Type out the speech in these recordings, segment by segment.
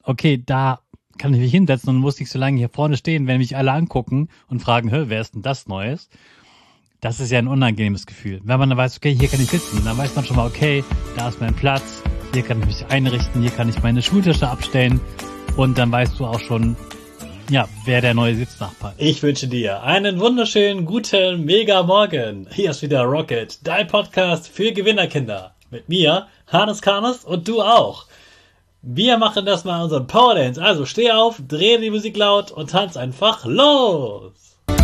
okay, da kann ich mich hinsetzen und muss nicht so lange hier vorne stehen, wenn mich alle angucken und fragen, wer ist denn das Neues? Das ist ja ein unangenehmes Gefühl. Wenn man dann weiß, okay, hier kann ich sitzen, dann weiß man schon mal, okay, da ist mein Platz, hier kann ich mich einrichten, hier kann ich meine Schultische abstellen und dann weißt du auch schon, ja, wer der neue Sitznachbar ist. Ich wünsche dir einen wunderschönen, guten, mega Morgen. Hier ist wieder Rocket, dein Podcast für Gewinnerkinder. Mit mir, Hannes Karnes und du auch. Wir machen das mal unseren Power Dance. Also steh auf, dreh die Musik laut und tanz einfach los.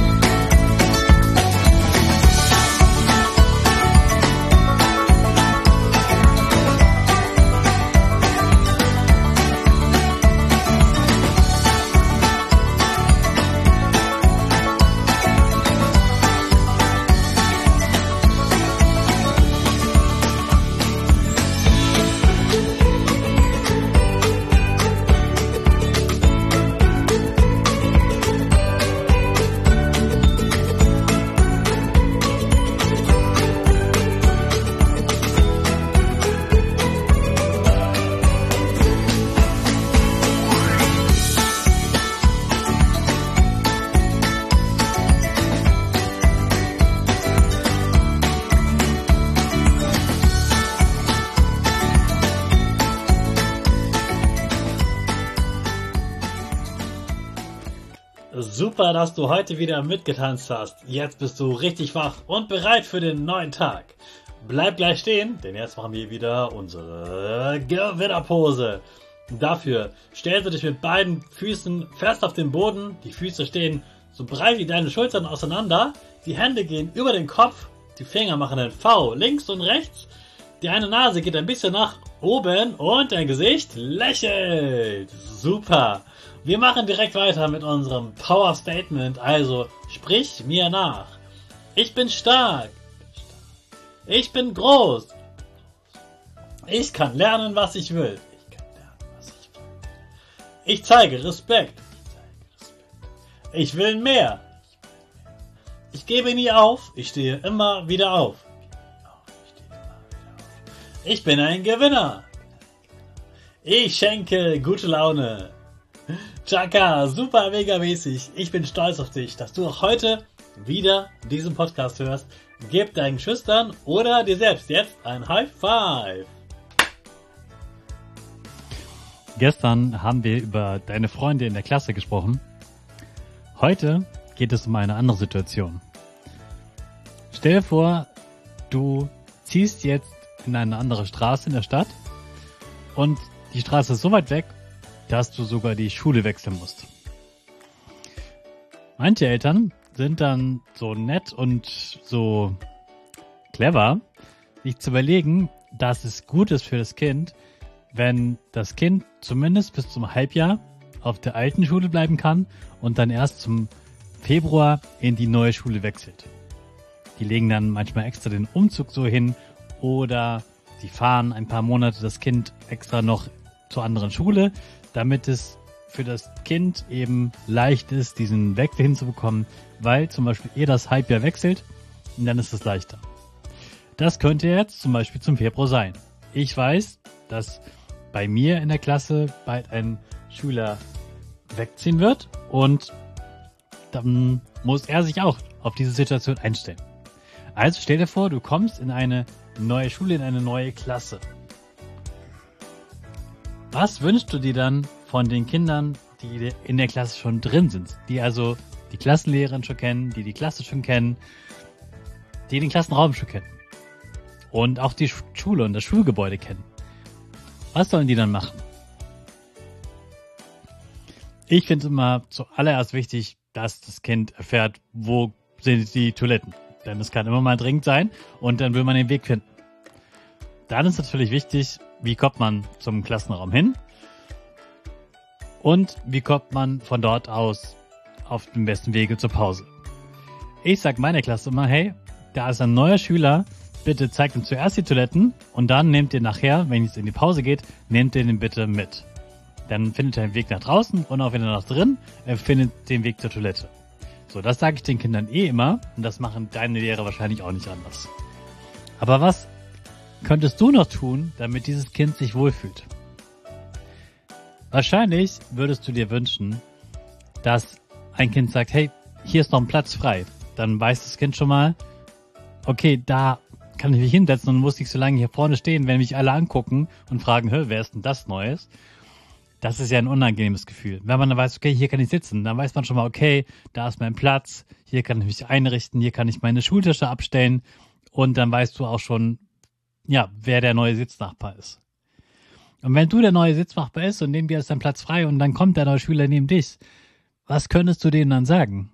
Super, dass du heute wieder mitgetanzt hast. Jetzt bist du richtig wach und bereit für den neuen Tag. Bleib gleich stehen, denn jetzt machen wir wieder unsere Gewinnerpose. Dafür stellst du dich mit beiden Füßen fest auf den Boden. Die Füße stehen so breit wie deine Schultern auseinander. Die Hände gehen über den Kopf. Die Finger machen ein V links und rechts. Die eine Nase geht ein bisschen nach oben und dein Gesicht lächelt. Super. Wir machen direkt weiter mit unserem Power Statement, also sprich mir nach. Ich bin stark. Ich bin groß. Ich kann lernen, was ich will. Ich zeige Respekt. Ich will mehr. Ich gebe nie auf. Ich stehe immer wieder auf. Ich bin ein Gewinner. Ich schenke gute Laune. Chaka, super mega mäßig. Ich bin stolz auf dich, dass du auch heute wieder diesen Podcast hörst. Gib deinen Schüchtern oder dir selbst jetzt ein High Five. Gestern haben wir über deine Freunde in der Klasse gesprochen. Heute geht es um eine andere Situation. Stell dir vor, du ziehst jetzt in eine andere Straße in der Stadt und die Straße ist so weit weg, dass du sogar die Schule wechseln musst. Manche Eltern sind dann so nett und so clever, sich zu überlegen, dass es gut ist für das Kind, wenn das Kind zumindest bis zum Halbjahr auf der alten Schule bleiben kann und dann erst zum Februar in die neue Schule wechselt. Die legen dann manchmal extra den Umzug so hin oder die fahren ein paar Monate das Kind extra noch zur anderen Schule, damit es für das Kind eben leicht ist, diesen Wechsel hinzubekommen, weil zum Beispiel das Halbjahr wechselt und dann ist es leichter. Das könnte jetzt zum Beispiel zum Februar sein. Ich weiß, dass bei mir in der Klasse bald ein Schüler wegziehen wird und dann muss er sich auch auf diese Situation einstellen. Also stell dir vor, du kommst in eine neue Schule, in eine neue Klasse. Was wünschst du dir dann von den Kindern, die in der Klasse schon drin sind? Die also die Klassenlehrerin schon kennen, die Klasse schon kennen, die den Klassenraum schon kennen. Und auch die Schule und das Schulgebäude kennen. Was sollen die dann machen? Ich finde es immer zuallererst wichtig, dass das Kind erfährt, wo sind die Toiletten. Denn es kann immer mal dringend sein und dann will man den Weg finden. Dann ist natürlich wichtig, wie kommt man zum Klassenraum hin und wie kommt man von dort aus auf dem besten Wege zur Pause. Ich sag meiner Klasse immer, hey, da ist ein neuer Schüler, bitte zeigt ihm zuerst die Toiletten und dann nehmt ihr nachher, wenn es in die Pause geht, nehmt ihr den bitte mit. Dann findet er den Weg nach draußen und auch wieder nach drin, er findet den Weg zur Toilette. So, das sage ich den Kindern immer und das machen deine Lehrer wahrscheinlich auch nicht anders. Aber was könntest du noch tun, damit dieses Kind sich wohlfühlt? Wahrscheinlich würdest du dir wünschen, dass ein Kind sagt, hey, hier ist noch ein Platz frei. Dann weiß das Kind schon mal, okay, da kann ich mich hinsetzen und muss nicht so lange hier vorne stehen, wenn mich alle angucken und fragen, wer ist denn das Neues? Das ist ja ein unangenehmes Gefühl. Wenn man dann weiß, okay, hier kann ich sitzen, dann weiß man schon mal, okay, da ist mein Platz, hier kann ich mich einrichten, hier kann ich meine Schultasche abstellen und dann weißt du auch schon, ja, wer der neue Sitznachbar ist. Und wenn du der neue Sitznachbar bist und neben dir ist dein Platz frei und dann kommt der neue Schüler neben dich, was könntest du denen dann sagen?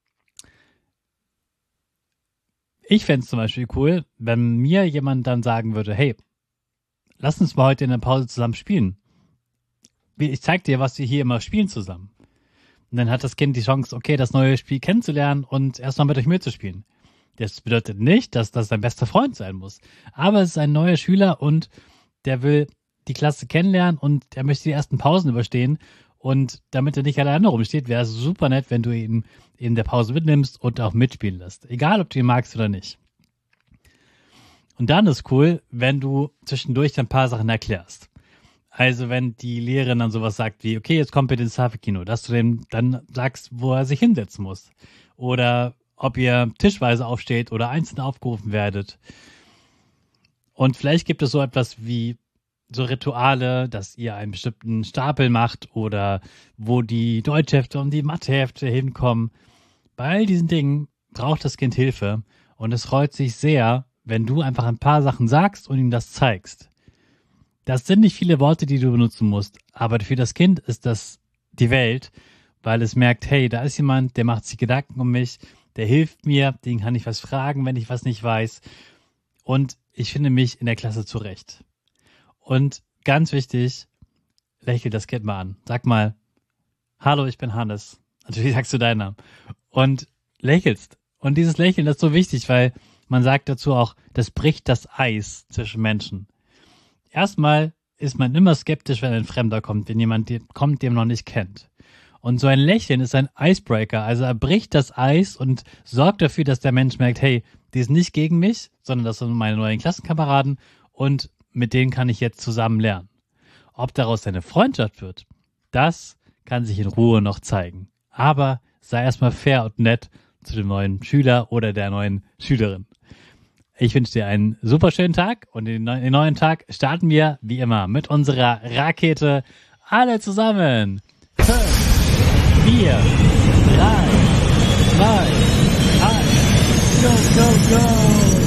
Ich fände es zum Beispiel cool, wenn mir jemand dann sagen würde, hey, lass uns mal heute in der Pause zusammen spielen. Ich zeig dir, was wir hier immer spielen zusammen. Und dann hat das Kind die Chance, okay, das neue Spiel kennenzulernen und erstmal mit euch mitzuspielen. Das bedeutet nicht, dass das dein bester Freund sein muss. Aber es ist ein neuer Schüler und der will die Klasse kennenlernen und er möchte die ersten Pausen überstehen. Und damit er nicht alleine rumsteht, wäre es super nett, wenn du ihn in der Pause mitnimmst und auch mitspielen lässt. Egal, ob du ihn magst oder nicht. Und dann ist cool, wenn du zwischendurch ein paar Sachen erklärst. Also wenn die Lehrerin dann sowas sagt wie, okay, jetzt kommt bitte ins Hafe-Kino, dass du dem dann sagst, wo er sich hinsetzen muss. Oder ob ihr tischweise aufsteht oder einzeln aufgerufen werdet. Und vielleicht gibt es so etwas wie so Rituale, dass ihr einen bestimmten Stapel macht oder wo die Deutschhefte und die Mathehefte hinkommen. Bei all diesen Dingen braucht das Kind Hilfe und es freut sich sehr, wenn du einfach ein paar Sachen sagst und ihm das zeigst. Das sind nicht viele Worte, die du benutzen musst, aber für das Kind ist das die Welt, weil es merkt, hey, da ist jemand, der macht sich Gedanken um mich, der hilft mir, den kann ich was fragen, wenn ich was nicht weiß und ich finde mich in der Klasse zurecht. Und ganz wichtig, lächel das Kind mal an. Sag mal, hallo, ich bin Hannes. Natürlich sagst du deinen Namen. Und lächelst. Und dieses Lächeln ist so wichtig, weil man sagt dazu auch, das bricht das Eis zwischen Menschen. Erstmal ist man immer skeptisch, wenn ein Fremder kommt, wenn jemand kommt, den man noch nicht kennt. Und so ein Lächeln ist ein Icebreaker, also er bricht das Eis und sorgt dafür, dass der Mensch merkt, hey, die ist nicht gegen mich, sondern das sind meine neuen Klassenkameraden und mit denen kann ich jetzt zusammen lernen. Ob daraus eine Freundschaft wird, das kann sich in Ruhe noch zeigen. Aber sei erstmal fair und nett zu dem neuen Schüler oder der neuen Schülerin. Ich wünsche dir einen super schönen Tag und den neuen Tag starten wir wie immer mit unserer Rakete. Alle zusammen. 5, 4, 3, 2, 1, go, go, go!